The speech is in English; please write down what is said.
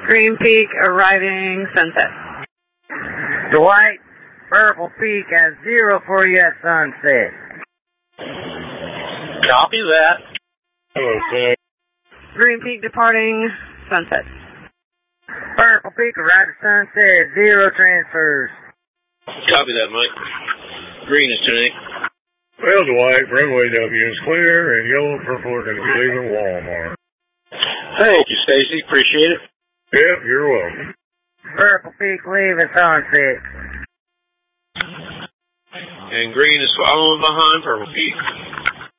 Green Peak arriving sunset. Dwight, Purple Peak has 0 for you at sunset. Copy that. Hello, sir. Green Peak departing sunset. Purple Peak arrived at sunset, 0 transfers. Copy that, Mike. Green is 10-8. Well, Dwight, runway W is clear, and yellow and purple are going to be leaving Walmart. Thank you, Stacy. Appreciate it. Yep, you're welcome. Purple Peak leaving sunset. And green is following behind Purple Peak.